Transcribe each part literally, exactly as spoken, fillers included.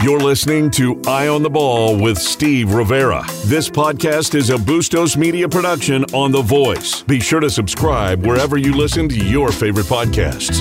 You're listening to Eye on the Ball with Steve Rivera. This podcast is a Bustos Media production on The Voice. Be sure to subscribe wherever you listen to your favorite podcasts.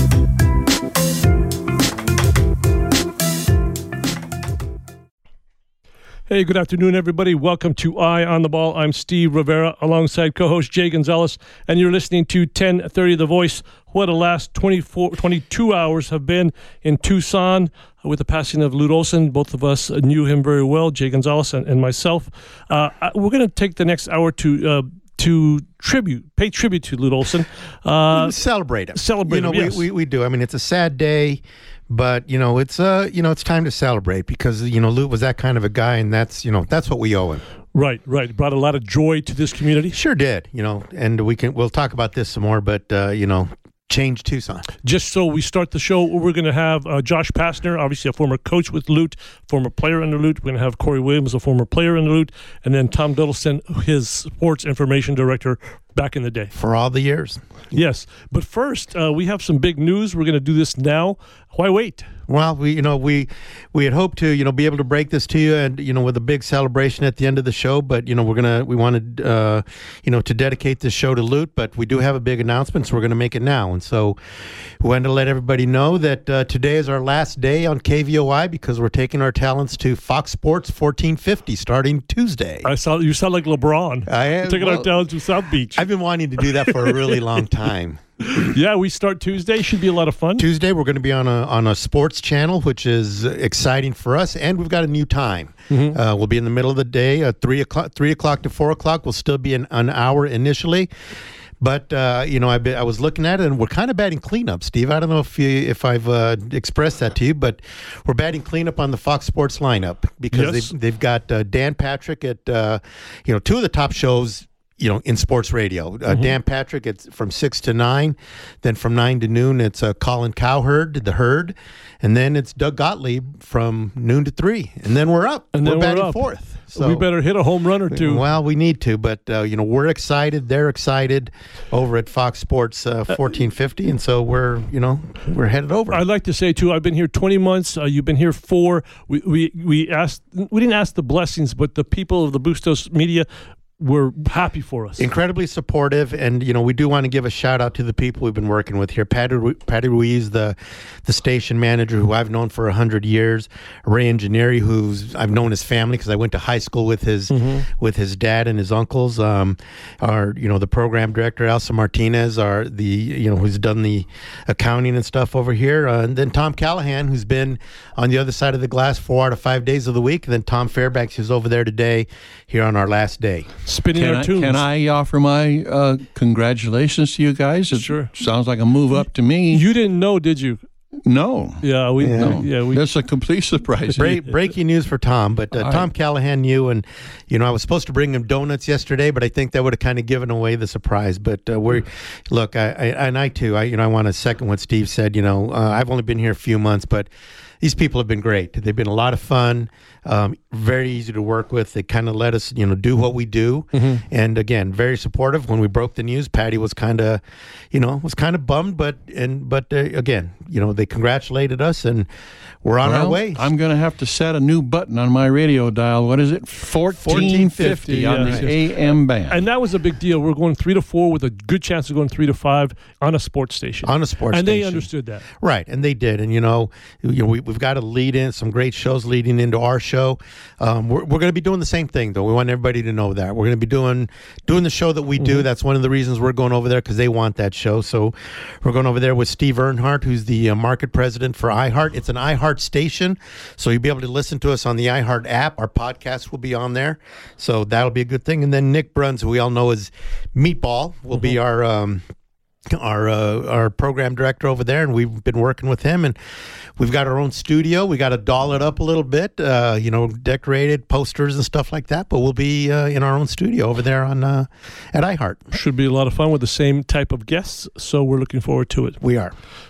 Hey, good afternoon, everybody. Welcome to Eye on the Ball. I'm Steve Rivera alongside co-host Jay Gonzalez, and you're listening to ten thirty The Voice. What a last twenty-four, twenty-two hours have been in Tucson with the passing of Lute Olson. Both of us knew him very well, Jay Gonzalez and, and myself. Uh, we're going to take the next hour to uh, to tribute, pay tribute to Lute Olson. Uh, celebrate him. Celebrate you know, him, yes. we, we, we do. I mean, it's a sad day. But, you know, it's uh, you know, it's time to celebrate because, you know, Lute was that kind of a guy, and that's, you know, that's what we owe him. Right, right. Brought a lot of joy to this community. Sure did, you know, and we can, we'll talk about this some more, but, uh, you know, change Tucson. Just so we start the show, we're going to have uh, Josh Pastner, obviously a former coach with Lute, former player under Lute. We're going to have Corey Williams, a former player under Lute, and then Tom Duddleston, his sports information director back in the day. For all the years. Yes. But first, uh, we have some big news. We're going to do this now. Why wait? Well, we, you know, we we had hoped to, you know, be able to break this to you, and you know, with a big celebration at the end of the show. But you know, we're gonna we wanted, uh, you know, to dedicate this show to Lute. But we do have a big announcement, so we're gonna make it now. And so, we wanted to let everybody know that uh, today is our last day on K V O I because we're taking our talents to Fox Sports fourteen fifty starting Tuesday. I saw you sound like LeBron. I am taking well, our talents to South Beach. I've been wanting to do that for a really long time. Yeah, we start Tuesday. Should be a lot of fun. Tuesday, we're going to be on a on a sports channel, which is exciting for us, and we've got a new time. Mm-hmm. Uh, we'll be in the middle of the day, uh, three o'clock, three o'clock to four o'clock. We'll still be an, an hour initially, but uh, you know, I I was looking at it, and we're kind of batting cleanup, Steve. I don't know if you if I've uh, expressed that to you, but we're batting cleanup on the Fox Sports lineup because yes. they've they've got uh, Dan Patrick at uh, you know two of the top shows, you know, in sports radio. Uh, mm-hmm. Dan Patrick, it's from six to nine. Then from nine to noon, it's uh, Colin Cowherd, The Herd. And then it's Doug Gottlieb from noon to three. And then we're up. And we're then batting we're up. fourth. So we better hit a home run or two. Well, we need to, but, uh, you know, we're excited. They're excited over at Fox Sports uh, fourteen fifty. And so we're, you know, we're headed over. I'd like to say, too, I've been here twenty months. Uh, you've been here four. We, we, we, asked, we didn't ask the blessings, but the people of the Bustos Media were happy for us. Incredibly supportive, and you know, we do want to give a shout out to the people we've been working with here. Patty, Ru- Patty Ruiz, the the station manager, who I've known for a hundred years. Ray Engineeri, who's I've known his family because I went to high school with his mm-hmm. with his dad and his uncles. Um, our you know the program director Elsa Martinez, are the you know who's done the accounting and stuff over here, uh, and then Tom Callahan, who's been on the other side of the glass four out of five days of the week, and then Tom Fairbanks, who's over there today here on our last day. Spinning can our I, tunes. Can I offer my uh, congratulations to you guys? It sure. Sounds like a move up to me. You didn't know, did you? No. Yeah, we. Yeah. No. yeah we, That's a complete surprise. Break, breaking news for Tom, but uh, Tom Callahan knew, and you know I was supposed to bring him donuts yesterday, but I think that would have kind of given away the surprise. But uh, we're look, I, I and I too, I you know I want to second what Steve said. You know, uh, I've only been here a few months, but these people have been great. They've been a lot of fun, um, very easy to work with. They kind of let us, you know, do what we do. Mm-hmm. And again, very supportive. When we broke the news, Patty was kind of, you know, was kind of bummed, but and but uh, again, you know, they congratulated us, and we're on well, our way. I'm going to have to set a new button on my radio dial. What is it? fourteen fifty on yes, the yes. A M band. And that was a big deal. We're going three to four with a good chance of going three to five on a sports station. On a sports and station. And they understood that. Right, and they did. And, you know, you know we, we've got to lead in some great shows leading into our show. Um, we're we're going to be doing the same thing, though. We want everybody to know that. We're going to be doing doing the show that we do. Mm-hmm. That's one of the reasons we're going over there, because they want that show. So we're going over there with Steve Earnhardt, who's the uh, market president for iHeart. It's an iHeart station, so you'll be able to listen to us on the iHeart app. Our podcast will be on there, so that'll be a good thing. And then Nick Bruns, who we all know as Meatball, will mm-hmm. be our um, our uh, our program director over there, and we've been working with him, and we've got our own studio. We got to doll it up a little bit, uh, you know, decorated posters and stuff like that, but we'll be uh, in our own studio over there on uh, at iHeart. Should be a lot of fun with the same type of guests, so we're looking forward to it. We are.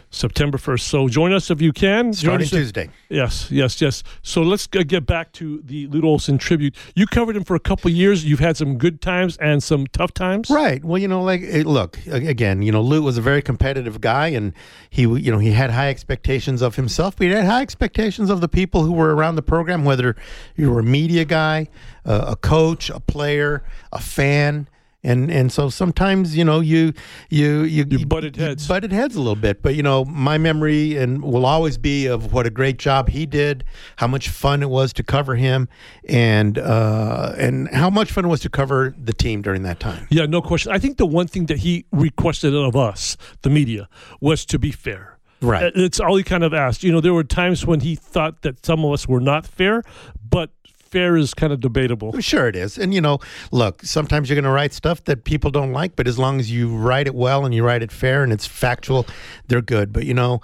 September first. So join us if you can. Starting us Tuesday. If, yes, yes, yes. So let's g- get back to the Lute Olson tribute. You covered him for a couple of years. You've had some good times and some tough times. Right. Well, you know, like, eh, look, again, you know, Lute was a very competitive guy, and he, you know, he had high expectations of himself, but he had high expectations of the people who were around the program, whether you were a media guy, uh, a coach, a player, a fan. And and so sometimes, you know, you you you, you butted heads, you butted heads a little bit. But, you know, my memory and will always be of what a great job he did, how much fun it was to cover him, and uh, and how much fun it was to cover the team during that time. Yeah, no question. I think the one thing that he requested of us, the media, was to be fair. Right. It's all he kind of asked. You know, there were times when he thought that some of us were not fair, but fair is kind of debatable. Sure it is. And, you know, look, sometimes you're going to write stuff that people don't like, but as long as you write it well and you write it fair and it's factual, they're good. But, you know,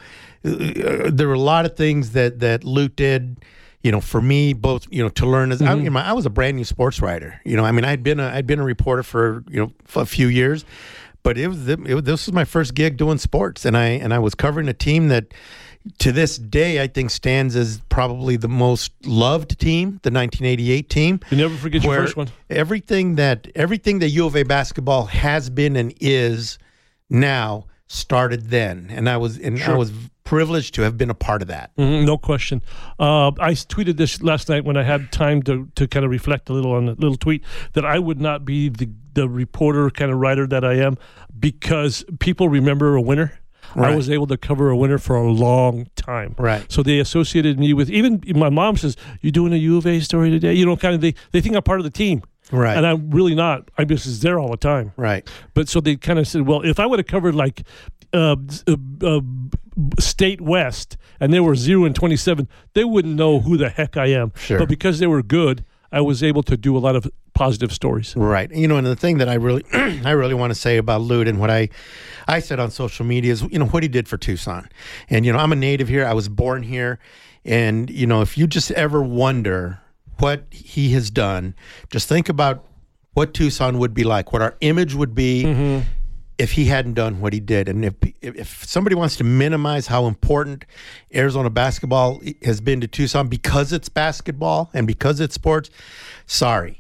uh, there were a lot of things that, that Lute did, you know, for me, both, you know, to learn as, mm-hmm. I, you know, I was a brand new sports writer. You know, I mean, I'd been a, I'd been a reporter for, you know, for a few years, but it was, it, it, this was my first gig doing sports. And I, and I was covering a team that, to this day, I think stands as probably the most loved team, the nineteen eighty-eight team. You never forget your first one. Everything that everything that U of A basketball has been and is now started then, and I was and sure. I was privileged to have been a part of that. Mm-hmm, no question. Uh, I tweeted this last night when I had time to to kind of reflect a little on a little tweet that I would not be the the reporter kind of writer that I am because people remember a winner. Right. I was able to cover a winner for a long time. Right. So they associated me with, even my mom says, "You doing a U of A story today?" You know, kind of, they, they think I'm part of the team. Right. And I'm really not. I'm just there all the time. Right. But so they kind of said, well, if I would have covered like uh, uh, uh, State West and they were zero and twenty-seven, they wouldn't know who the heck I am. Sure. But because they were good, I was able to do a lot of positive stories. Right. You know, and the thing that I really I really want to say about Lute and what I I said on social media is, you know, what he did for Tucson. And, you know, I'm a native here. I was born here. And, you know, if you just ever wonder what he has done, just think about what Tucson would be like, what our image would be mm-hmm. if he hadn't done what he did. And if if somebody wants to minimize how important Arizona basketball has been to Tucson because it's basketball and because it's sports, sorry.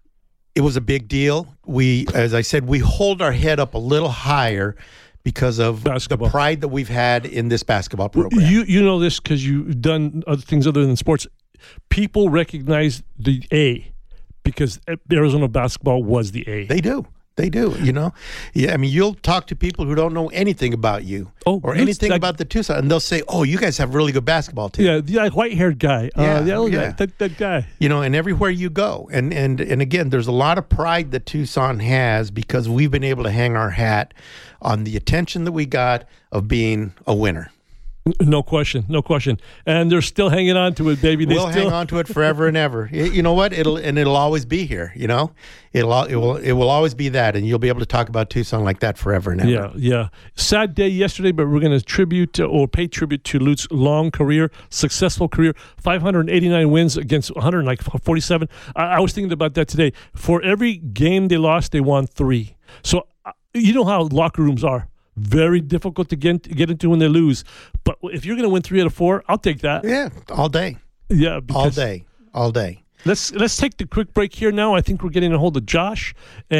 It was a big deal. We, as I said, we hold our head up a little higher because of basketball. The pride that we've had in this basketball program. You you know this because you've done other things other than sports. People recognize the A because Arizona basketball was the A. They do. They do, you know. Yeah, I mean, you'll talk to people who don't know anything about you oh, or anything like, about the Tucson, and they'll say, "Oh, you guys have a really good basketball team." Yeah, the like, white-haired guy. Yeah, uh, the other yeah. guy, that, that guy. You know, and everywhere you go, and and and again, there's a lot of pride that Tucson has because we've been able to hang our hat on the attention that we got of being a winner. No question, no question, and they're still hanging on to it, baby. They we'll still... hang on to it forever and ever. You know what? It'll and it'll always be here. You know, it'll it will it will always be that, and you'll be able to talk about Tucson like that forever and ever. Yeah, yeah. Sad day yesterday, but we're going to tribute or pay tribute to Lute's long career, successful career, five hundred eighty-nine wins against one hundred forty-seven. I, I was thinking about that today. For every game they lost, they won three. So uh, you know how locker rooms are. Very difficult to get, get into when they lose. But if you're going to win three out of four, I'll take that. Yeah, all day. Yeah, all day, all day. Let's let's take the quick break here now. I think we're getting a hold of Josh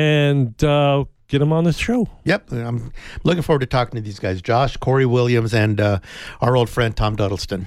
and uh, get him on this show. Yep, I'm looking forward to talking to these guys, Josh, Corey Williams, and uh, our old friend Tom Duddleston.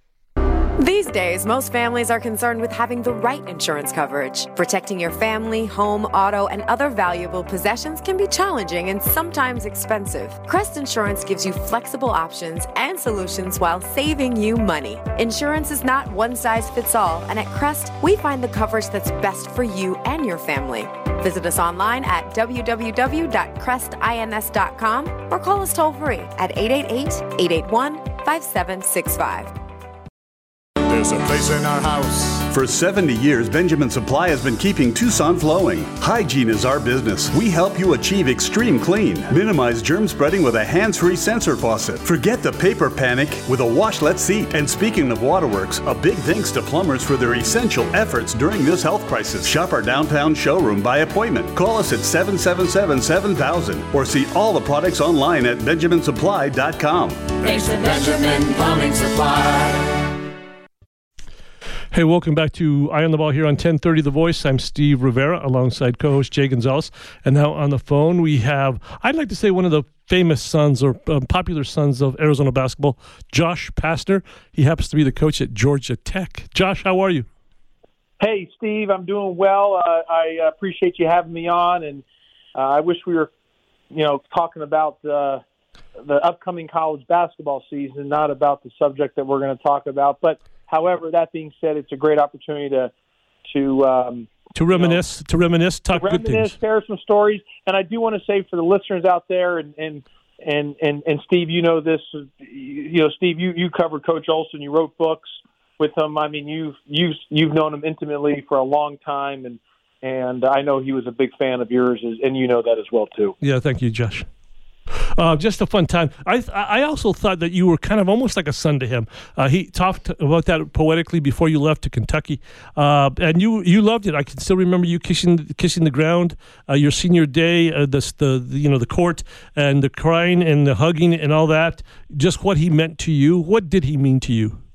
These days, most families are concerned with having the right insurance coverage. Protecting your family, home, auto, and other valuable possessions can be challenging and sometimes expensive. Crest Insurance gives you flexible options and solutions while saving you money. Insurance is not one size fits all, and at Crest, we find the coverage that's best for you and your family. Visit us online at w w w dot crest ins dot com or call us toll free at eight eight eight, eight eight one, five seven six five. There's a place in our house. For seventy years, Benjamin Supply has been keeping Tucson flowing. Hygiene is our business. We help you achieve extreme clean. Minimize germ spreading with a hands-free sensor faucet. Forget the paper panic with a washlet seat. And speaking of waterworks, a big thanks to plumbers for their essential efforts during this health crisis. Shop our downtown showroom by appointment. Call us at seven seven seven, seven thousand or see all the products online at benjamin supply dot com. Thanks to Benjamin Plumbing Supply. Hey, welcome back to Eye on the Ball here on ten thirty The Voice. I'm Steve Rivera alongside co-host Jay Gonzalez. And now on the phone we have, I'd like to say one of the famous sons or um, popular sons of Arizona basketball, Josh Pastner. He happens to be the coach at Georgia Tech. Josh, how are you? Hey, Steve, I'm doing well. Uh, I appreciate you having me on, and uh, I wish we were, you know, talking about uh, the upcoming college basketball season, not about the subject that we're going to talk about. But however, that being said, it's a great opportunity to to um, to reminisce, you know, to reminisce, talk to good reminisce, things, share some stories. And I do want to say for the listeners out there, and and and and, and Steve, you know this, you know, Steve, you, you covered Coach Olson, you wrote books with him. I mean, you've you've you've known him intimately for a long time, and and I know he was a big fan of yours, and you know that as well too. Yeah, thank you, Josh. Uh, just a fun time. I I also thought that you were kind of almost like a son to him. Uh, he talked about that poetically before you left to Kentucky, uh, and you you loved it. I can still remember you kissing kissing the ground, uh, your senior day, uh, the, the the you know the court and the crying and the hugging and all that. Just what he meant to you. What did he mean to you?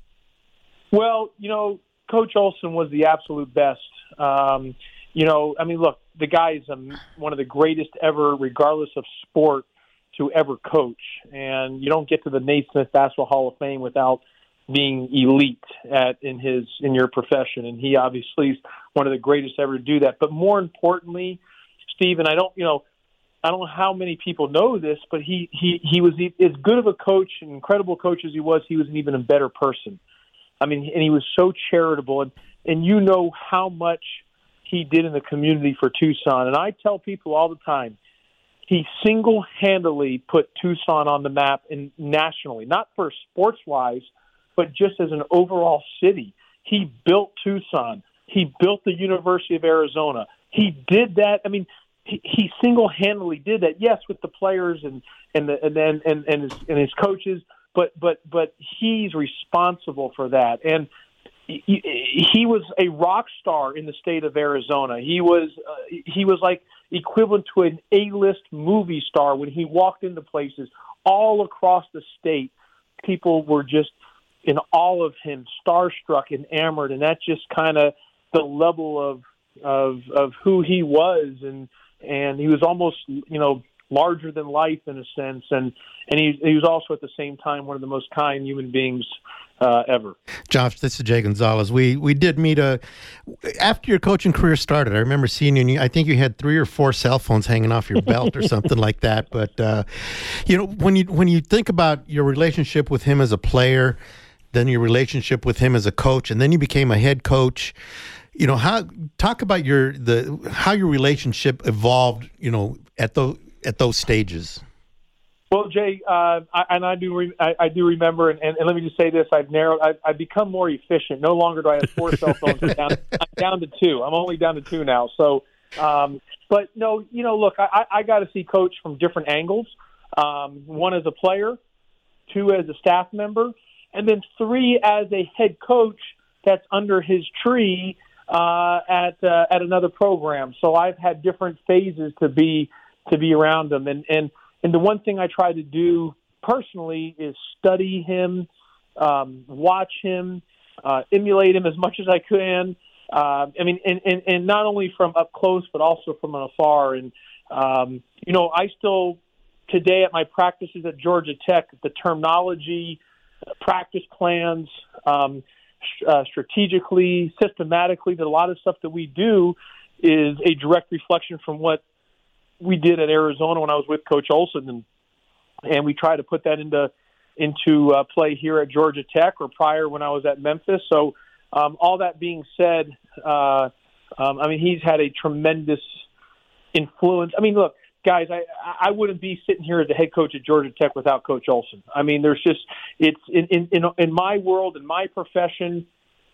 Well, you know, Coach Olson was the absolute best. Um, you know, I mean, look, the guy is um, one of the greatest ever, regardless of sport, to ever coach. And you don't get to the Naismith Basketball Hall of Fame without being elite at in his in your profession. And he obviously is one of the greatest ever to do that. But more importantly, Steve, and I don't, you know, I don't know how many people know this, but he he he was as good of a coach, an incredible coach as he was. He was an even a better person. I mean, and he was so charitable, and and you know how much he did in the community for Tucson. And I tell people all the time, he single-handedly put Tucson on the map in, nationally, not for sports-wise, but just as an overall city. He built Tucson. He built the University of Arizona. He did that. I mean, he, he single-handedly did that. Yes, with the players and and the, and and and, and, his, and his coaches, but but but he's responsible for that. And he, he was a rock star in the state of Arizona. He was uh, he was like equivalent to an A-list movie star when he walked into places all across the state. People were just in awe of him, starstruck, enamored, and that's just kind of the level of of of who he was, and and he was almost, you know, larger than life in a sense, and and he he was also at the same time one of the most kind human beings uh, ever. Josh, this is Jay Gonzalez. We we did meet a after your coaching career started. I remember seeing you. And you I think you had three or four cell phones hanging off your belt or something like that. But uh, you know, when you when you think about your relationship with him as a player, then your relationship with him as a coach, and then you became a head coach. You know, how talk about your the how your relationship evolved. You know, at those at those stages. Well, Jay, uh, I, and I do re, I, I do remember, and, and, and let me just say this: I've narrowed, I've, I've become more efficient. No longer do I have four cell phones. I'm down, I'm down to two. I'm only down to two now. So, um, but no, you know, look, I, I got to see Coach from different angles. Um, one as a player, two as a staff member, and then three as a head coach that's under his tree uh, at uh, at another program. So I've had different phases to be to be around him, and and. And the one thing I try to do personally is study him, um, watch him, uh, emulate him as much as I can. Uh, I mean, and, and, and not only from up close, but also from afar. And, um, you know, I still, today at my practices at Georgia Tech, the terminology, uh, practice plans, um, uh, strategically, systematically, that a lot of stuff that we do is a direct reflection from what we did at Arizona when I was with Coach Olson, and and we try to put that into into uh, play here at Georgia Tech, or prior when I was at Memphis. So um, all that being said, uh, um, I mean, he's had a tremendous influence. I mean, look, guys, I I wouldn't be sitting here as the head coach at Georgia Tech without Coach Olson. I mean, there's just it's in in in, in my world, in my profession,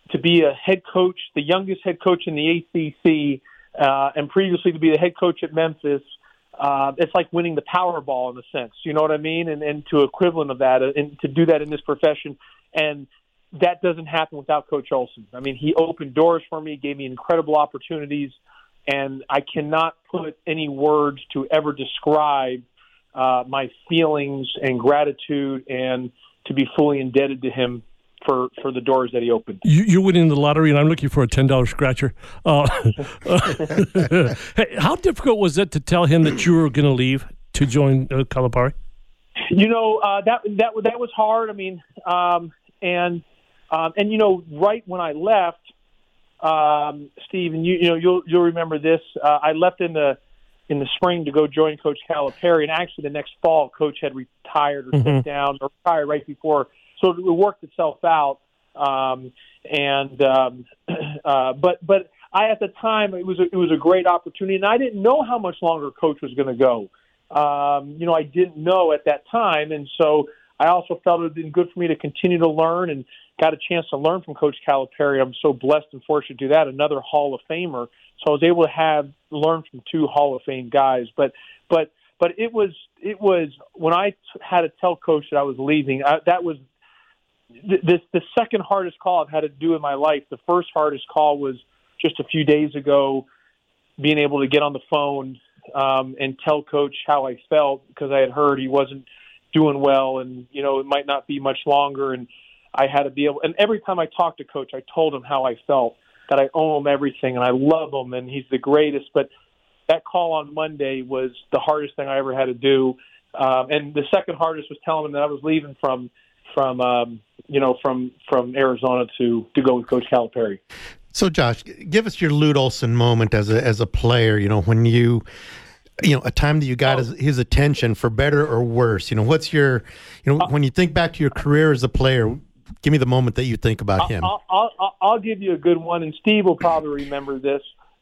to be a head coach, the youngest head coach in the A C C, uh, and previously to be the head coach at Memphis, uh, it's like winning the Powerball in a sense. You know what I mean? And, and to equivalent of that, and to do that in this profession. And that doesn't happen without Coach Olson. I mean, he opened doors for me, gave me incredible opportunities, and I cannot put any words to ever describe uh, my feelings and gratitude and to be fully indebted to him for, for the doors that he opened. You, you're winning the lottery, and I'm looking for a ten dollar scratcher. Uh, hey, how difficult was it to tell him that you were going to leave to join uh, Calipari? You know, uh, that that that was hard. I mean, um, and um, and you know, right when I left, um, Steve, and you you know you'll you'll remember this. Uh, I left in the in the spring to go join Coach Calipari, and actually the next fall, Coach had retired or mm-hmm. stepped down or retired right before, so it worked itself out. Um, and um, uh, but but I at the time it was a, it was a great opportunity, and I didn't know how much longer Coach was going to go. Um, you know, I didn't know at that time, and so I also felt it would been good for me to continue to learn, and got a chance to learn from Coach Calipari. I'm so blessed and fortunate to do that. Another Hall of Famer, so I was able to have learn from two Hall of Fame guys. But but but it was it was when I had to tell Coach that I was leaving. I, that was the, the the second hardest call I've had to do in my life. The first hardest call was just a few days ago, being able to get on the phone Um, and tell Coach how I felt, because I had heard he wasn't doing well, and you know it might not be much longer. And I had to be able. And every time I talked to Coach, I told him how I felt, that I owe him everything, and I love him, and he's the greatest. But that call on Monday was the hardest thing I ever had to do. Um, and the second hardest was telling him that I was leaving from from um, you know from from Arizona to to go with Coach Calipari. So, Josh, give us your Lute Olson moment as a as a player. You know, when you, you know, a time that you got oh. his, his attention, for better or worse. You know, what's your, you know, uh, when you think back to your career as a player, give me the moment that you think about I'll, him. I'll, I'll, I'll give you a good one, and Steve will probably remember this.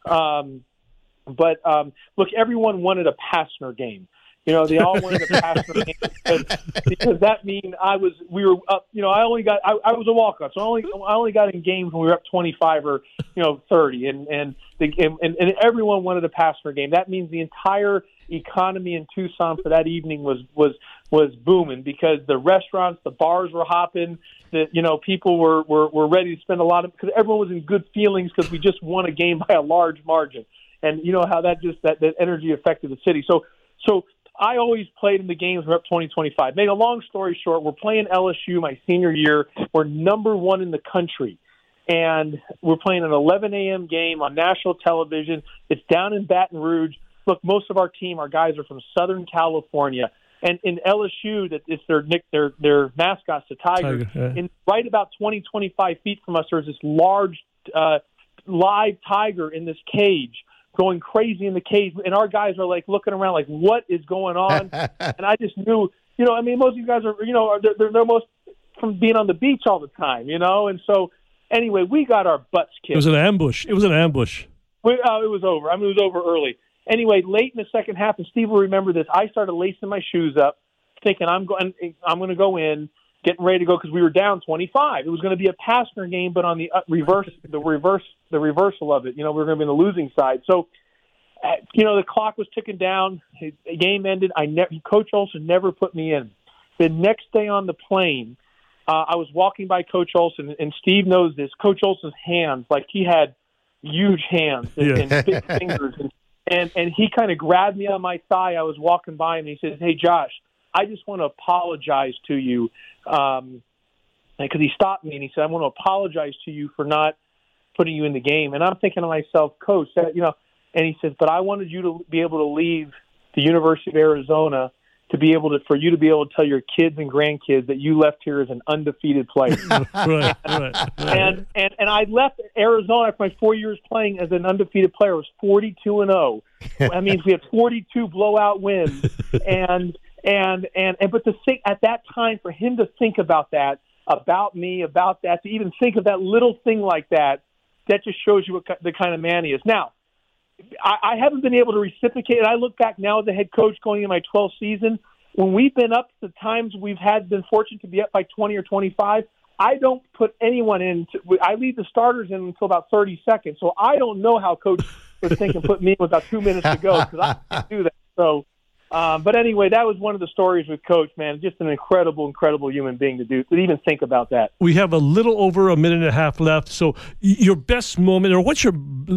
Um, but um, look, everyone wanted a Pastner game. You know, they all wanted a Pastner game because, because that mean I was we were up. You know, I only got I, I was a walk-on, so I only I only got in games when we were up twenty-five or you know thirty, and and the and, and everyone wanted a Pastner game. That means the entire economy in Tucson for that evening was was was booming, because the restaurants, the bars were hopping. That you know people were, were were ready to spend a lot of, because everyone was in good feelings because we just won a game by a large margin, and you know how that just that, that energy affected the city. So so. I always played in the games. We're up twenty twenty-five. Made a long story short, we're playing L S U my senior year. We're number one in the country. And we're playing an eleven a.m. game on national television. It's down in Baton Rouge. Look, most of our team, our guys are from Southern California. And in L S U, that it's their their their mascot's the Tiger. Tiger yeah. And right about twenty, twenty-five feet from us, there's this large uh, live tiger in this cage, going crazy in the cage, and our guys are like looking around like, what is going on? And I just knew, you know, I mean, most of you guys are, you know, are, they're, they're most from being on the beach all the time, you know? And so anyway, we got our butts kicked. It was an ambush. It was an ambush. We, uh, it was over. I mean, it was over early. Anyway, late in the second half, and Steve will remember this, I started lacing my shoes up, thinking I'm going, I'm going to go in, getting ready to go, because we were down twenty-five. It was going to be a Pastner game, but on the uh, reverse, the reverse, the reversal of it. You know, we were going to be on the losing side. So, uh, you know, the clock was ticking down. The game ended. I ne- Coach Olson never put me in. The next day on the plane, uh, I was walking by Coach Olson, and Steve knows this. Coach Olson's hands, like he had huge hands and, yeah. and big fingers, and and, and he kind of grabbed me on my thigh. I was walking by him, and he says, "Hey, Josh, I just want to apologize to you." Um, because he stopped me and he said, "I want to apologize to you for not putting you in the game." And I'm thinking to myself, Coach, that, you know, and he says, "But I wanted you to be able to leave the University of Arizona to be able to, for you to be able to tell your kids and grandkids that you left here as an undefeated player." right, right, right. And, and, and I left Arizona after my four years playing as an undefeated player. It was forty-two and oh. That means we had forty-two blowout wins. And, And, and, and, but to think at that time, for him to think about that, about me, about that, to even think of that little thing like that, that just shows you what the kind of man he is. Now, I, I haven't been able to reciprocate it. I look back now as a head coach going into my twelfth season. When we've been up, the times we've had been fortunate to be up by twenty or twenty-five, I don't put anyone in. To, I leave the starters in until about thirty seconds. So I don't know how Coach was thinking put me in with about two minutes to go because I can't do that. So, um, but anyway, that was one of the stories with Coach, man. Just an incredible, incredible human being to do to even think about that. We have a little over a minute and a half left. So your best moment, or what's your,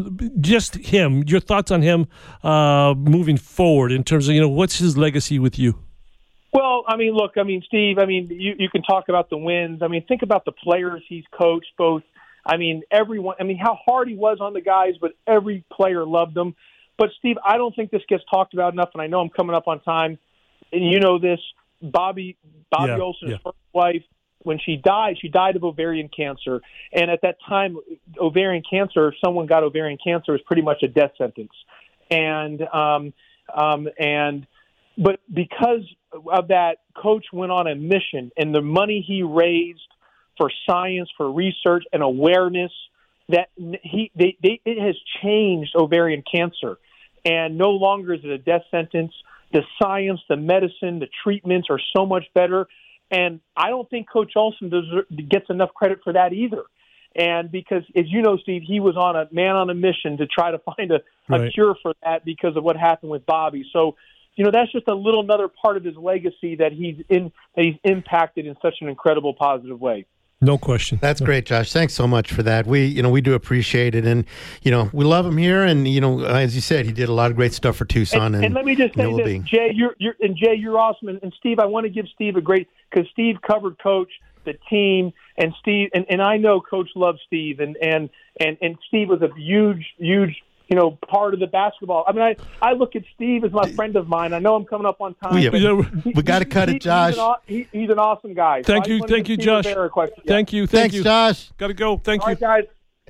just him, your thoughts on him uh, moving forward in terms of, you know, what's his legacy with you? Well, I mean, look, I mean, Steve, I mean, you, you can talk about the wins. I mean, think about the players he's coached, both. I mean, everyone, I mean, how hard he was on the guys, but every player loved him. But, Steve, I don't think this gets talked about enough, and I know I'm coming up on time, and you know this. Bobby, Bobby yeah, Olson's yeah. first wife, when she died, she died of ovarian cancer. And at that time, ovarian cancer, if someone got ovarian cancer, was pretty much a death sentence. And, um, um, and, but because of that, Coach went on a mission, and the money he raised for science, for research, and awareness, that he they, they it has changed ovarian cancer, and no longer is it a death sentence. The science, the medicine, the treatments are so much better, and I don't think Coach Olson deserve, gets enough credit for that either. And because, as you know, Steve, he was on a man on a mission to try to find a, right. a cure for that because of what happened with Bobby. So, you know, that's just a little another part of his legacy that he's in that he's impacted in such an incredible positive way. No question. That's great, Josh. Thanks so much for that. We, you know, we do appreciate it, and you know, we love him here. And you know, as you said, he did a lot of great stuff for Tucson. And, and, and let me just say this, Jay, you're, you're and Jay, you're awesome. And, and Steve, I want to give Steve a great because Steve covered Coach, the team, and Steve, and, and I know Coach loves Steve, and and and and Steve was a huge, huge. You know, part of the basketball. I mean, I, I look at Steve as my friend of mine. I know I'm coming up on time. Yeah, but we we got to cut he, it, Josh. He's an, he, he's an awesome guy. Thank so you, thank you, Josh. Thank you, thank Thanks, you. Josh. Got to go. Thank All you. right,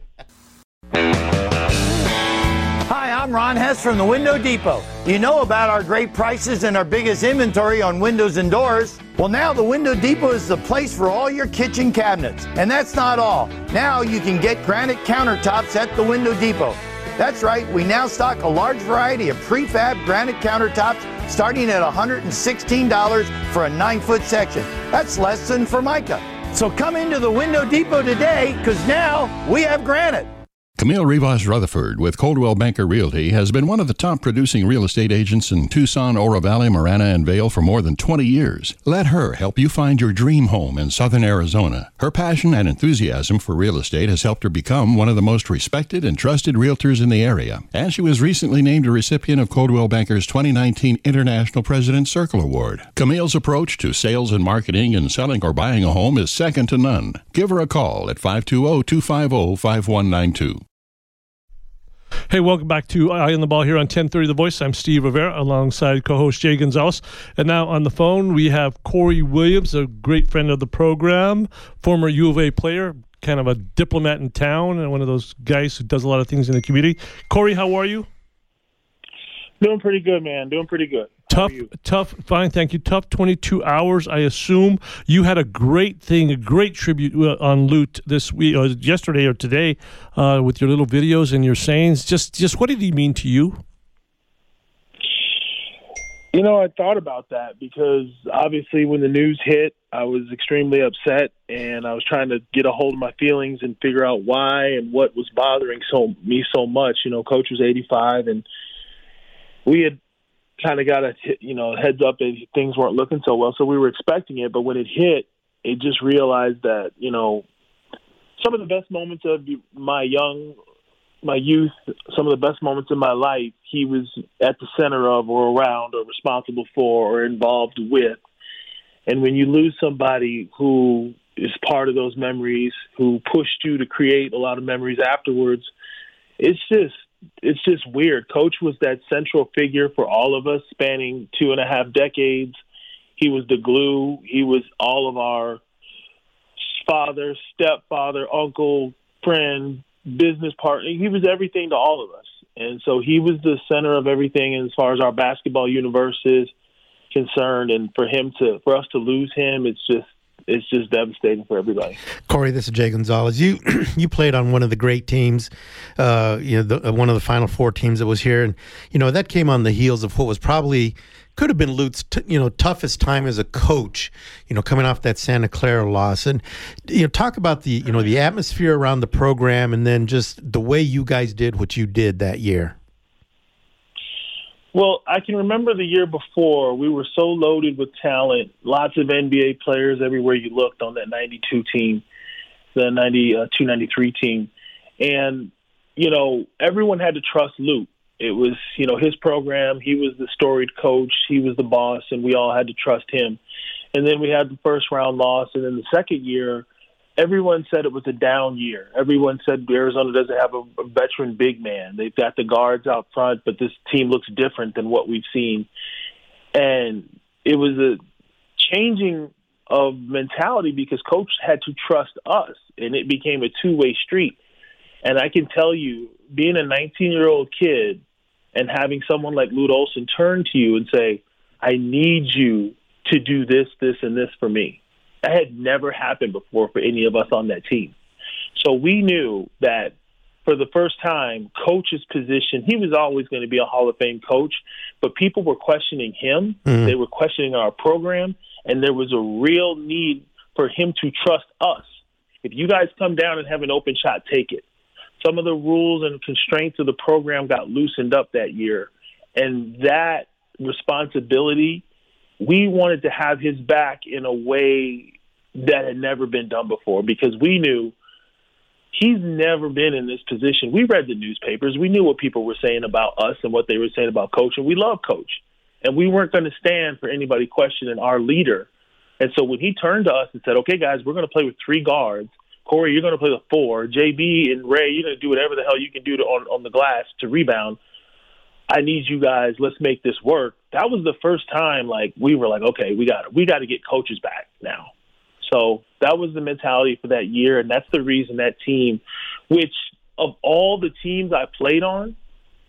guys. Hi, I'm Ron Hess from the Window Depot. You know about our great prices and our biggest inventory on windows and doors. Well, now the Window Depot is the place for all your kitchen cabinets. And that's not all. Now you can get granite countertops at the Window Depot. That's right, we now stock a large variety of prefab granite countertops starting at one hundred sixteen dollars for a nine-foot section. That's less than Formica. So come into the Window Depot today, because now we have granite. Camille Rivas Rutherford with Coldwell Banker Realty has been one of the top producing real estate agents in Tucson, Oro Valley, Marana, and Vail for more than twenty years. Let her help you find your dream home in southern Arizona. Her passion and enthusiasm for real estate has helped her become one of the most respected and trusted realtors in the area. And she was recently named a recipient of Coldwell Banker's twenty nineteen International President's Circle Award. Camille's approach to sales and marketing and selling or buying a home is second to none. Give her a call at five two zero, two five zero, five one nine two. Hey, welcome back to Eye on the Ball here on ten thirty The Voice. I'm Steve Rivera alongside co-host Jay Gonzalez. And now on the phone, we have Corey Williams, a great friend of the program, former U of A player, kind of a diplomat in town, and one of those guys who does a lot of things in the community. Corey, how are you? Doing pretty good, man. Doing pretty good. Tough, tough, fine, thank you. Tough twenty-two hours, I assume. You had a great thing, a great tribute uh, on Lute this week, or yesterday or today, uh, with your little videos and your sayings. Just, just what did he mean to you? You know, I thought about that because obviously when the news hit, I was extremely upset, and I was trying to get a hold of my feelings and figure out why and what was bothering so me so much. You know, Coach was eighty-five, and we had kind of got a, you know, heads up that things weren't looking so well. So we were expecting it, but when it hit, it just realized that, you know, some of the best moments of my young, my youth, some of the best moments in my life, he was at the center of or around or responsible for or involved with. And when you lose somebody who is part of those memories, who pushed you to create a lot of memories afterwards, it's just, It's just weird. Coach was that central figure for all of us, spanning two and a half decades. He was the glue. He was all of our father, stepfather, uncle, friend, business partner. He was everything to all of us. And so he was the center of everything as far as our basketball universe is concerned. And for him to, for us to lose him, it's just, it's just devastating for everybody. Corey, this is Jay Gonzalez. You you played on one of the great teams, uh, you know, the, uh, one of the Final Four teams that was here, and you know that came on the heels of what was probably could have been Lute's, t- you know, toughest time as a coach, you know, coming off that Santa Clara loss. And, you know, talk about the, you know, the atmosphere around the program and then just the way you guys did what you did that year. Well, I can remember the year before, we were so loaded with talent, lots of N B A players everywhere you looked on that ninety-two team, the ninety-two ninety-three team. And, you know, everyone had to trust Lute. It was, you know, his program. He was the storied coach. He was the boss, and we all had to trust him. And then we had the first round loss. And then the second year, everyone said it was a down year. Everyone said Arizona doesn't have a, a veteran big man. They've got the guards out front, but this team looks different than what we've seen. And it was a changing of mentality because Coach had to trust us, and it became a two-way street. And I can tell you, being a nineteen-year-old kid and having someone like Lute Olson turn to you and say, I need you to do this, this, and this for me. That had never happened before for any of us on that team. So we knew that for the first time, Coach's position, he was always going to be a Hall of Fame coach, but people were questioning him. Mm-hmm. They were questioning our program, and there was a real need for him to trust us. If you guys come down and have an open shot, take it. Some of the rules and constraints of the program got loosened up that year, and that responsibility, we wanted to have his back in a way that had never been done before because we knew he's never been in this position. We read the newspapers. We knew what people were saying about us and what they were saying about Coach, and we love Coach. And we weren't going to stand for anybody questioning our leader. And so when he turned to us and said, okay, guys, we're going to play with three guards. Corey, you're going to play the four. J B and Ray, you're going to do whatever the hell you can do to, on, on the glass to rebound. I need you guys. Let's make this work. That was the first time, like, we were like, okay, we got we got to get coaches back now. So that was the mentality for that year, and that's the reason that team, which of all the teams I played on,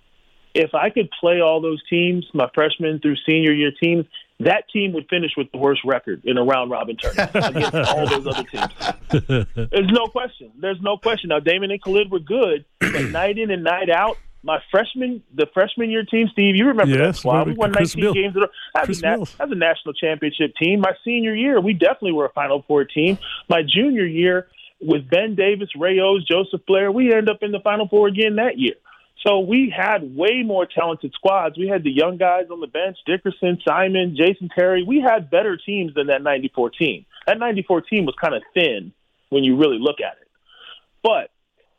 if I could play all those teams, my freshman through senior year teams, that team would finish with the worst record in a round-robin tournament against all those other teams. There's no question. There's no question. Now, Damon and Khalid were good, but night in and night out, my freshman, the freshman year team, Steve, you remember yes, that squad. We won Chris nineteen Mill. games. That's a, na- that's a national championship team. My senior year, we definitely were a Final Four team. My junior year, with Ben Davis, Ray Owes, Joseph Blair, we ended up in the Final Four again that year. So we had way more talented squads. We had the young guys on the bench, Dickerson, Simon, Jason Terry. We had better teams than that ninety-four team. That ninety-four team was kind of thin when you really look at it. But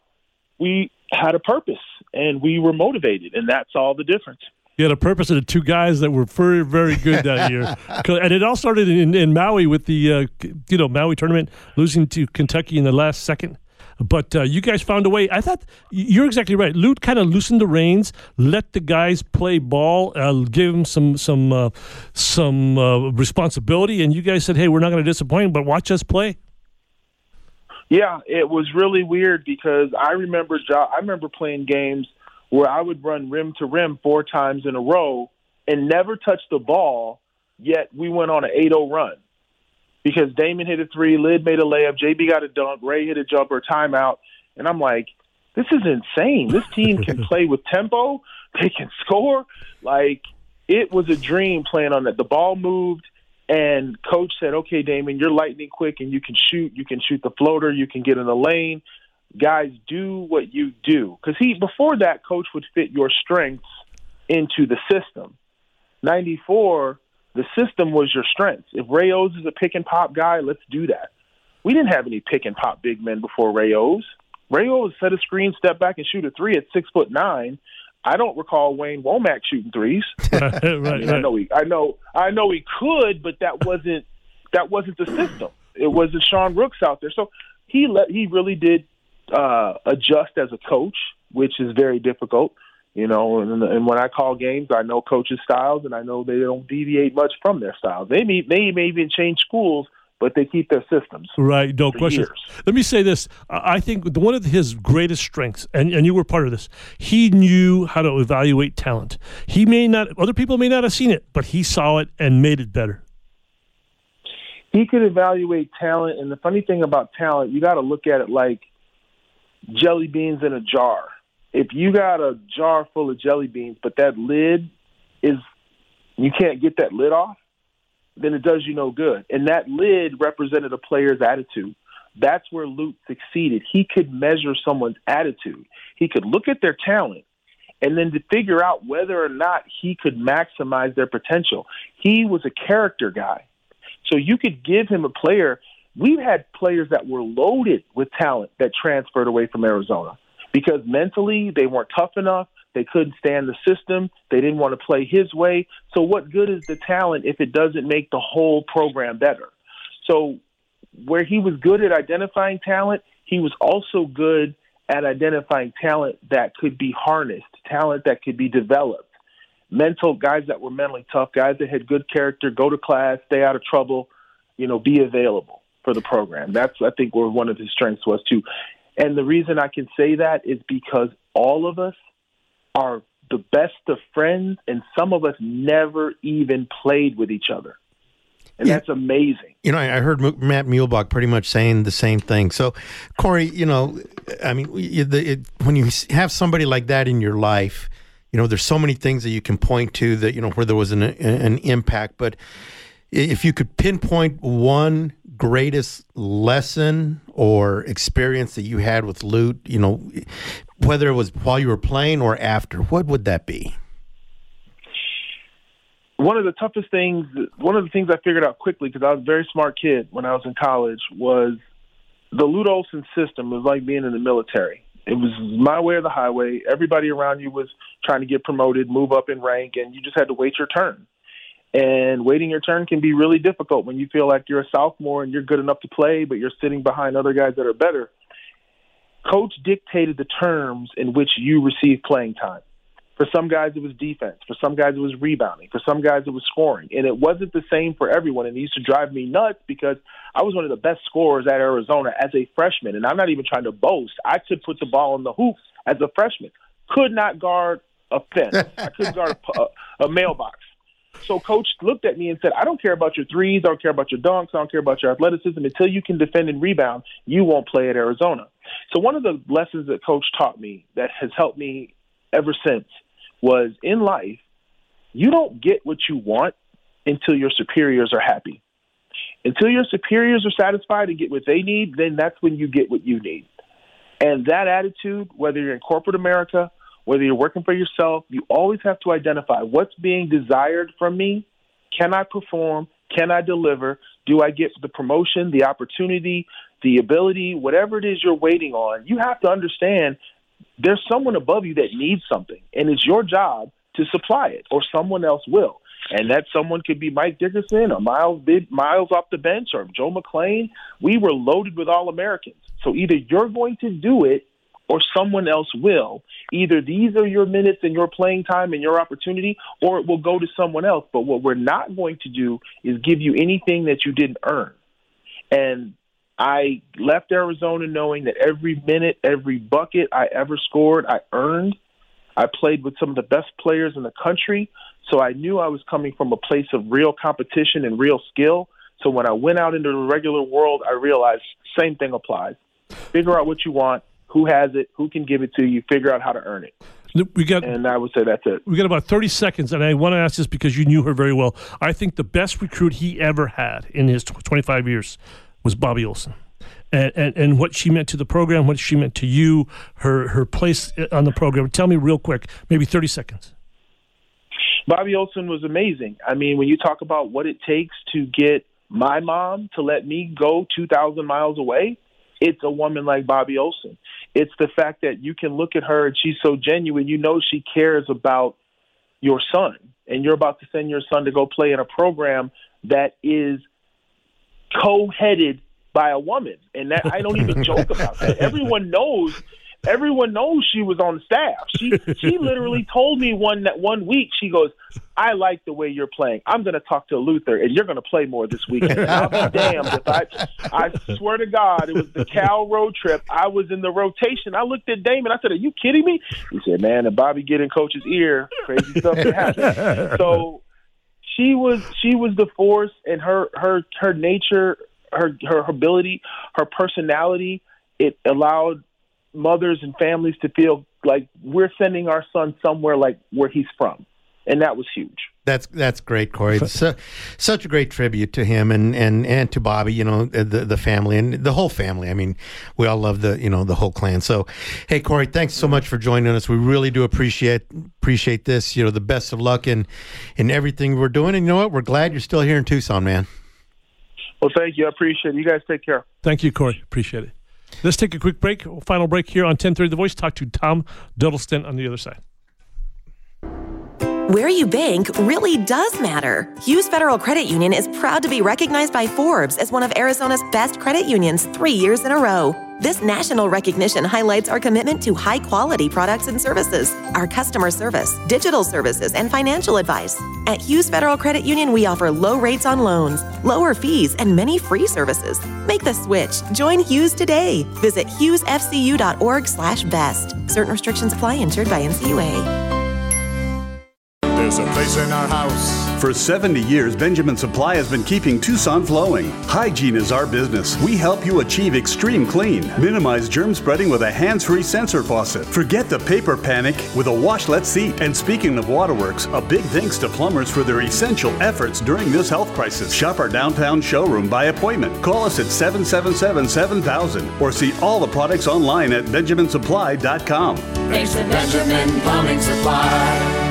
we had a purpose, and we were motivated, and that's all the difference. You had a purpose of the two guys that were very, very good that year. And it all started in, in Maui with the, uh, you know, Maui tournament, losing to Kentucky in the last second. But uh, you guys found a way. I thought you're exactly right. Lute kind of loosened the reins, let the guys play ball, uh, give them some some uh, some uh, responsibility, and you guys said, "Hey, we're not going to disappoint, but watch us play." Yeah, it was really weird because I remember I remember playing games where I would run rim to rim four times in a row and never touch the ball. Yet we went on an eight oh run. Because Damon hit a three, Lid made a layup, J B got a dunk, Ray hit a jumper, timeout. And I'm like, this is insane. This team can play with tempo. They can score. Like, it was a dream playing on that. The ball moved, and Coach said, okay, Damon, you're lightning quick, and you can shoot. You can shoot the floater. You can get in the lane. Guys, do what you do. Because he before that, Coach would fit your strengths into the system. ninety-four the system was your strength. If Ray Owes is a pick-and-pop guy, let's do that. We didn't have any pick-and-pop big men before Ray Owes. Ray Owes set a screen, step back, and shoot a three at six foot nine. I don't recall Wayne Womack shooting threes. right, right, I, mean, right. I know he, I know, I know he could, but that wasn't that wasn't the system. It was the Sean Rooks out there. So he let he really did uh, adjust as a coach, which is very difficult. You know, and, and when I call games, I know coaches' styles, and I know they don't deviate much from their styles. They may, they may even change schools, but they keep their systems. Right, no question. Years. Let me say this. I think one of his greatest strengths, and, and you were part of this, he knew how to evaluate talent. He may not, other people may not have seen it, but he saw it and made it better. He could evaluate talent, and the funny thing about talent, you got to look at it like jelly beans in a jar. If you got a jar full of jelly beans, but that lid is you can't get that lid off, then it does you no good. And that lid represented a player's attitude. That's where Lute succeeded. He could measure someone's attitude. He could look at their talent and then to figure out whether or not he could maximize their potential. He was a character guy. So you could give him a player. We've had players that were loaded with talent that transferred away from Arizona because mentally they weren't tough enough. They couldn't stand the system. They didn't want to play his way. So what good is the talent if it doesn't make the whole program better? So where he was good at identifying talent, he was also good at identifying talent that could be harnessed, talent that could be developed, mental guys that were mentally tough, guys that had good character, go to class, stay out of trouble, you know, be available for the program. That's, I think, where one of his strengths was too. And the reason I can say that is because all of us are the best of friends, and some of us never even played with each other. And yeah. That's amazing. You know, I heard Matt Muehlbach pretty much saying the same thing. So, Corey, you know, I mean, it, when you have somebody like that in your life, you know, there's so many things that you can point to that, you know, where there was an, an impact. But if you could pinpoint one greatest lesson or experience that you had with Lute, you know, whether it was while you were playing or after, what would that be? One of the toughest things, one of the things I figured out quickly, because I was a very smart kid when I was in college, was the Lute Olson system was like being in the military. It was my way or the highway. Everybody around you was trying to get promoted, move up in rank, and you just had to wait your turn. And waiting your turn can be really difficult when you feel like you're a sophomore and you're good enough to play, but you're sitting behind other guys that are better. Coach dictated the terms in which you receive playing time. For some guys, it was defense. For some guys, it was rebounding. For some guys, it was scoring. And it wasn't the same for everyone. And it used to drive me nuts because I was one of the best scorers at Arizona as a freshman. And I'm not even trying to boast. I could put the ball in the hoop as a freshman. Could not guard a fence. I couldn't guard a, a mailbox. So Coach looked at me and said, I don't care about your threes. I don't care about your dunks. I don't care about your athleticism. Until you can defend and rebound, you won't play at Arizona. So one of the lessons that Coach taught me that has helped me ever since was in life, you don't get what you want until your superiors are happy. Until your superiors are satisfied and get what they need, then that's when you get what you need. And that attitude, whether you're in corporate America, whether you're working for yourself, you always have to identify what's being desired from me. Can I perform? Can I deliver? Do I get the promotion, the opportunity, the ability, whatever it is you're waiting on? You have to understand there's someone above you that needs something, and it's your job to supply it, or someone else will. And that someone could be Mike Dickerson or Miles Miles off the bench or Joe McClain. We were loaded with All-Americans. So either you're going to do it or someone else will. Either these are your minutes and your playing time and your opportunity, or it will go to someone else. But what we're not going to do is give you anything that you didn't earn. And I left Arizona knowing that every minute, every bucket I ever scored, I earned. I played with some of the best players in the country, so I knew I was coming from a place of real competition and real skill. So when I went out into the regular world, I realized same thing applies. Figure out what you want, who has it, who can give it to you, figure out how to earn it. We got, and I would say that's it. We got about thirty seconds, and I want to ask this because you knew her very well. I think the best recruit he ever had in his twenty-five years was Bobby Olson. And, and and what she meant to the program, what she meant to you, her her place on the program. Tell me real quick, maybe thirty seconds. Bobby Olson was amazing. I mean, when you talk about what it takes to get my mom to let me go two thousand miles away, it's a woman like Bobby Olson. It's the fact that you can look at her and she's so genuine. You know she cares about your son, and you're about to send your son to go play in a program that is co-headed by a woman. And that I don't even joke about that. Everyone knows everyone knows she was on the staff. She she literally told me one that one week, she goes, I like the way you're playing. I'm gonna talk to Luther and you're gonna play more this weekend. And I'll be damned if I I swear to God, it was the Cal road trip. I was in the rotation. I looked at Damon, I said, are you kidding me? He said, man, and Bobby get in coach's ear, crazy stuff can happen. So she was she was the force, and her her her nature, her her ability, her personality, it allowed mothers and families to feel like we're sending our son somewhere like where he's from. and that was huge. That's that's great, Corey. It's su- such a great tribute to him and, and, and to Bobby, you know, the the family and the whole family. I mean, we all love the, you know, the whole clan. So, hey, Corey, thanks so much for joining us. We really do appreciate appreciate this. You know, the best of luck in, in everything we're doing. And you know what? We're glad you're still here in Tucson, man. Well, thank you. I appreciate it. You guys take care. Thank you, Corey. Appreciate it. Let's take a quick break. Final break here on ten thirty The Voice. Talk to Tom Duddleston on the other side. Where you bank really does matter. Hughes Federal Credit Union is proud to be recognized by Forbes as one of Arizona's best credit unions three years in a row. This national recognition highlights our commitment to high-quality products and services, our customer service, digital services, and financial advice. At Hughes Federal Credit Union, we offer low rates on loans, lower fees, and many free services. Make the switch. Join Hughes today. Visit hughesfcu.org slash best. Certain restrictions apply. Insured by N C U A. There's a place in our house. For seventy years, Benjamin Supply has been keeping Tucson flowing. Hygiene is our business. We help you achieve extreme clean. Minimize germ spreading with a hands-free sensor faucet. Forget the paper panic with a washlet seat. And speaking of waterworks, a big thanks to plumbers for their essential efforts during this health crisis. Shop our downtown showroom by appointment. Call us at seven seven seven, seven thousand or see all the products online at benjamin supply dot com. Thanks to Benjamin Plumbing Supply.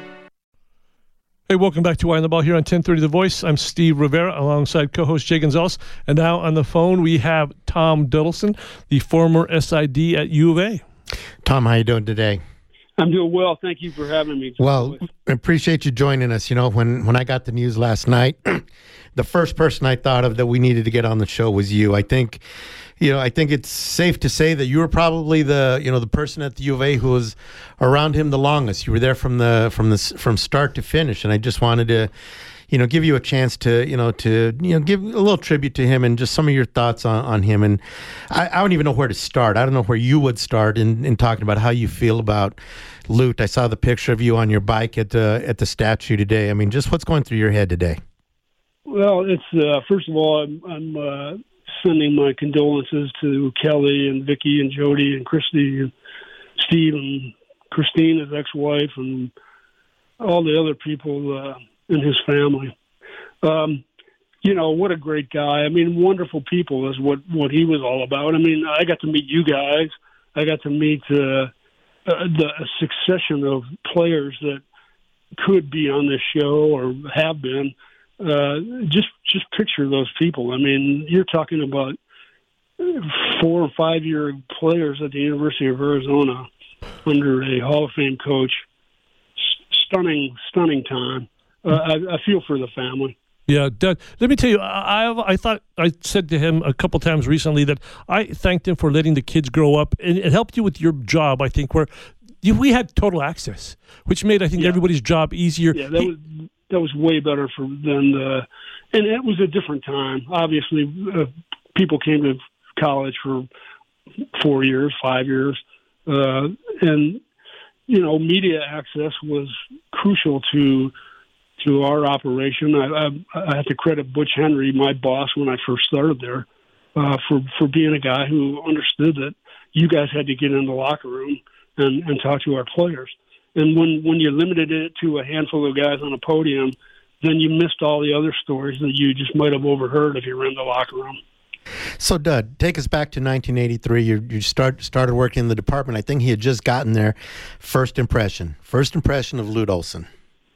Hey, welcome back to Eye on the Ball here on ten thirty The Voice. I'm Steve Rivera alongside co-host Jay Gonzalez. And now on the phone we have Tom Duddleston, the former S I D at U of A. Tom, how you doing today? I'm doing well. Thank you for having me. Well, I appreciate you joining us. You know, when, when I got the news last night, the first person I thought of that we needed to get on the show was you. I think, you know, I think it's safe to say that you were probably the, you know, the person at the U of A who was around him the longest. You were there from the from the from start to finish, and I just wanted to, you know, give you a chance to, you know, to, you know, give a little tribute to him and just some of your thoughts on, on him. And I, I don't even know where to start. I don't know where you would start in, in talking about how you feel about Lute. I saw the picture of you on your bike at the at the statue today. I mean, just what's going through your head today? Well, it's uh, first of all, I'm, I'm uh, sending my condolences to Kelly and Vicky and Jody and Christy and Steve and Christine, his ex-wife, and all the other people uh, in his family. Um, you know, what a great guy. I mean, wonderful people is what, what he was all about. I mean, I got to meet you guys. I got to meet uh, uh, the a succession of players that could be on this show or have been. Uh, just just picture those people. I mean, you're talking about four or five year players at the University of Arizona under a Hall of Fame coach. S- stunning, stunning time. Uh, I, I feel for the family. Yeah, Doug, let me tell you, I, I I thought I said to him a couple times recently that I thanked him for letting the kids grow up, and it helped you with your job, I think, where you, we had total access, which made, I think, yeah. everybody's job easier. Yeah, that he, was that was way better for than the, and it was a different time. Obviously, uh, people came to college for four years, five years, uh, and you know, media access was crucial to. to our operation. I, I, I have to credit Butch Henry, my boss, when I first started there, uh, for, for being a guy who understood that you guys had to get in the locker room and, and talk to our players. And when, when you limited it to a handful of guys on a podium, then you missed all the other stories that you just might have overheard if you were in the locker room. So, Dud, take us back to nineteen eighty-three. You, you start, started working in the department. I think he had just gotten there. First impression. First impression of Lute Olson.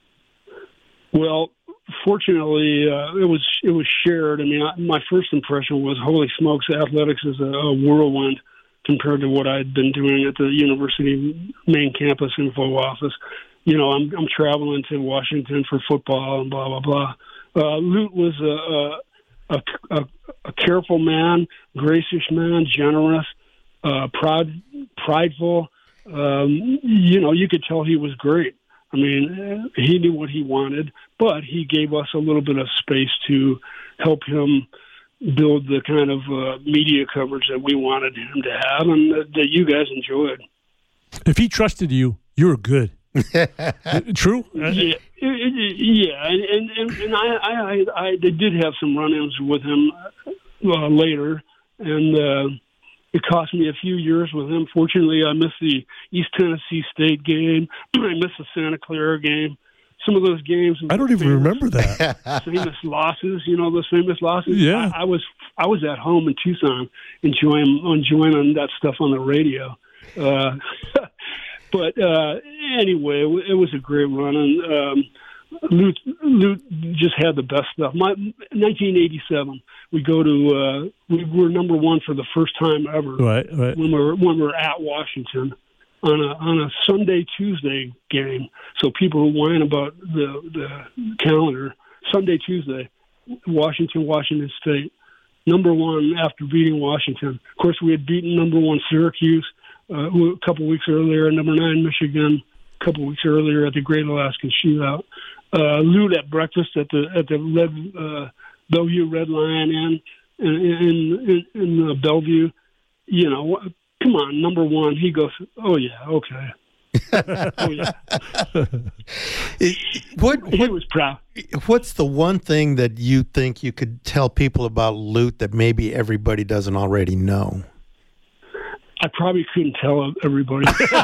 Well, fortunately, uh, it was it was shared. I mean, I, my first impression was, holy smokes, athletics is a, a whirlwind compared to what I'd been doing at the university main campus info office. You know, I'm I'm traveling to Washington for football and blah blah blah. Uh, Lute was a, a a a careful man, gracious man, generous, uh, proud, prideful. Um, you know, you could tell he was great. I mean, he knew what he wanted, but he gave us a little bit of space to help him build the kind of uh, media coverage that we wanted him to have and that, that you guys enjoyed. If he trusted you, you were good. True? Yeah, yeah, and and, and I, I, I, I did have some run-ins with him uh, later, and uh, it cost me a few years with him. Fortunately, I missed the East Tennessee State game. I missed the Santa Clara game. some of those games. I don't even famous, remember that. famous losses, you know, those famous losses. Yeah. I, I was I was at home in Tucson enjoying enjoying that stuff on the radio. Uh, but uh, anyway, it was a great run, and um, Lute, Lute just had the best stuff. My nineteen eighty-seven, we go to uh, we were number one for the first time ever. Right, right. When we were when we were at Washington on a on a Sunday Tuesday game. So people who whine about the the calendar, Sunday Tuesday, Washington Washington State, number one after beating Washington. Of course, we had beaten number one Syracuse uh, a couple weeks earlier, number nine Michigan a couple weeks earlier at the Great Alaskan Shootout. Uh, Lute at breakfast at the at the Red uh, Bellevue Red Lion Inn in in, in, in uh, Bellevue. You know, come on, number one. He goes, oh yeah, okay. oh yeah. what, what he was proud. What's the one thing that you think you could tell people about Lute that maybe everybody doesn't already know? I probably couldn't tell everybody.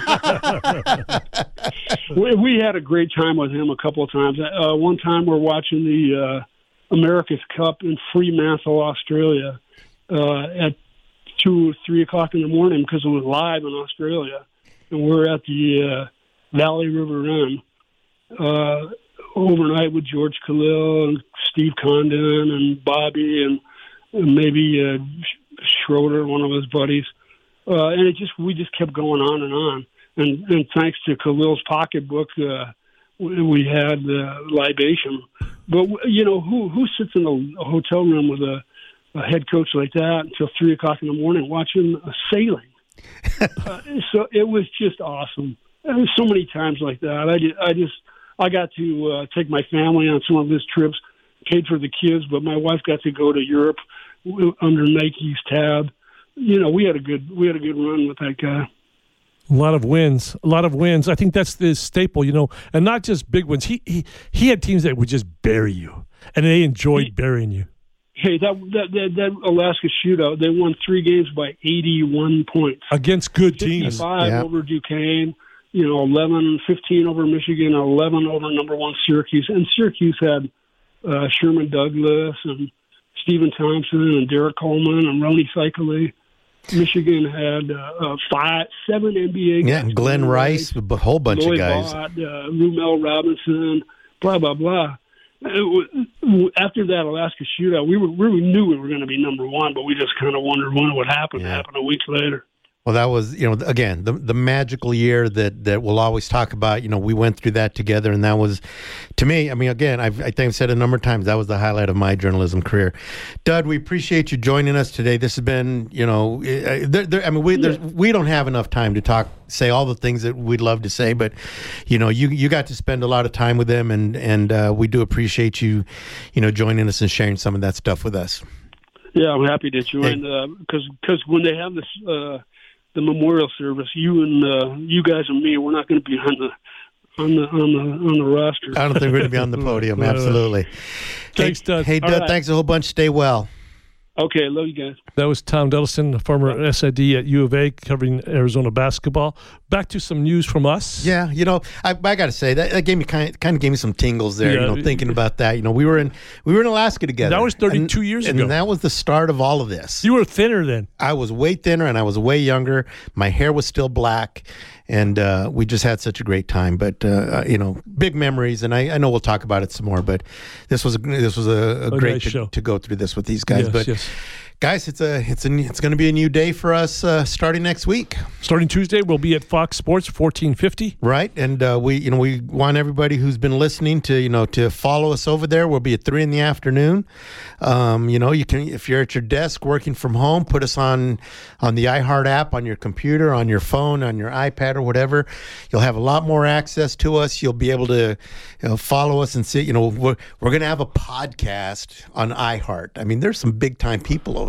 we, we had a great time with him a couple of times. Uh, one time we're watching the uh, America's Cup in Fremantle, Australia, uh, at two or three o'clock in the morning because it was live in Australia, and we're at the uh, Valley River Inn uh, overnight with George Khalil and Steve Condon and Bobby and, and maybe uh, Schroeder, one of his buddies. Uh, and it just we just kept going on and on, and, and thanks to Khalil's pocketbook, uh, we, we had uh, libation. But you know, who who sits in a, a hotel room with a, a head coach like that until three o'clock in the morning watching a sailing? uh, so it was just awesome. There was so many times like that. I just, I just I got to uh, take my family on some of his trips, paid for the kids, but my wife got to go to Europe under Nike's tab. You know, we had a good we had a good run with that guy. A lot of wins, a lot of wins. I think that's the staple, you know, and not just big wins. He he, he had teams that would just bury you, and they enjoyed he, burying you. Hey, that, that that that Alaska Shootout, they won three games by eighty-one points against good teams. fifty-five yeah. over Duquesne, you know, eleven, fifteen over Michigan, eleven over number one Syracuse, and Syracuse had uh, Sherman Douglas and Stephen Thompson and Derek Coleman and Roni Cycley. Michigan had uh, uh, five, seven N B A guys. Yeah, Glenn Rice, a whole bunch Lloyd of guys. Bott, uh, Rumel Robinson, blah, blah, blah. After that Alaska Shootout, we were, we knew we were going to be number one, but we just kind of wondered when it would happen. Yeah. It happened a week later. Well, that was, you know, again, the the magical year that, that we'll always talk about. You know, we went through that together, and that was, to me, I mean, again, I've, I think I've said it a number of times, that was the highlight of my journalism career. Dud, we appreciate you joining us today. This has been, you know, there, there, I mean, we there's, we don't have enough time to talk, say all the things that we'd love to say, but, you know, you you got to spend a lot of time with them, and, and uh, we do appreciate you, you know, joining us and sharing some of that stuff with us. Yeah, I'm happy to join, because hey. uh, because when they have this uh, the memorial service, you and uh, you guys and me, we're not going to be on the on the on the on the roster. I don't think we're going to be on the podium. Absolutely. Thanks, hey, Dud. Hey, Dud. Right. Thanks a whole bunch. Stay well. Okay, love you guys. That was Tom Dellison, a former S I D at U of A, covering Arizona basketball. Back to some news from us. Yeah, you know, I, I got to say that, that gave me kind of, kind of gave me some tingles there. Yeah. You know, thinking about that. You know, we were in we were in Alaska together. That was thirty-two and, years and ago, and that was the start of all of this. You were thinner then. I was way thinner, and I was way younger. My hair was still black. And uh, we just had such a great time, but uh, you know, big memories. And I, I know we'll talk about it some more. But this was a, this was a, a, a great nice to, show. to go through this with these guys. Yes, but yes. guys, it's a it's a it's going to be a new day for us uh, starting next week. Starting Tuesday, we'll be at Fox Sports fourteen fifty. Right, and uh, we you know we want everybody who's been listening to you know to follow us over there. We'll be at three in the afternoon. Um, you know, you can if you're at your desk working from home, put us on on the iHeart app on your computer, on your phone, on your iPad or whatever. You'll have a lot more access to us. You'll be able to you know, follow us and see. You know, we're we're going to have a podcast on iHeart. I mean, there's some big time people over there.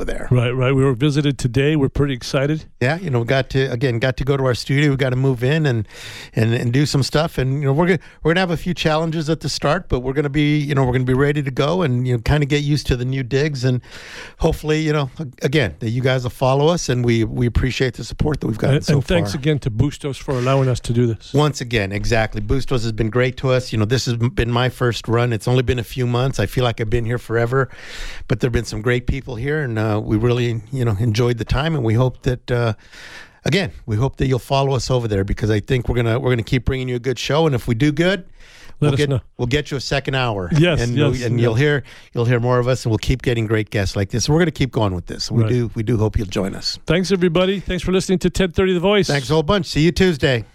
over there. Right, right. We were visited today. We're pretty excited. Yeah, you know, we got to again got to go to our studio. We got to move in and and, and do some stuff. And you know, we're gonna we're gonna have a few challenges at the start, but we're gonna be you know we're gonna be ready to go and you know kind of get used to the new digs and hopefully you know again that you guys will follow us and we we appreciate the support that we've gotten and, so and thanks far. again to Bustos for allowing us to do this. Once again, exactly. Bustos has been great to us. You know, this has been my first run. It's only been a few months. I feel like I've been here forever, but there've been some great people here, and uh, we really, you know, enjoyed the time. And we hope that, uh, again, we hope that you'll follow us over there because I think we're gonna we're gonna keep bringing you a good show. And if we do good, Let we'll us get know. we'll get you a second hour. Yes, and yes, we'll, and yes. you'll hear you'll hear more of us, and we'll keep getting great guests like this. So we're gonna keep going with this. We Right. do we do hope you'll join us. Thanks, everybody. Thanks for listening to ten thirty The Voice. Thanks a whole bunch. See you Tuesday.